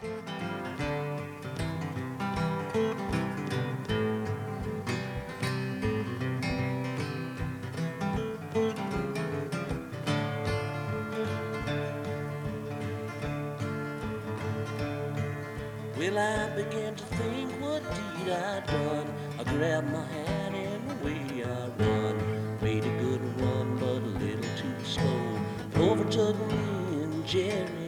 Well, I began to think, what deed I'd done. I grabbed my hat and away I run. Made a good run, but a little too slow. Overtook me and Jerry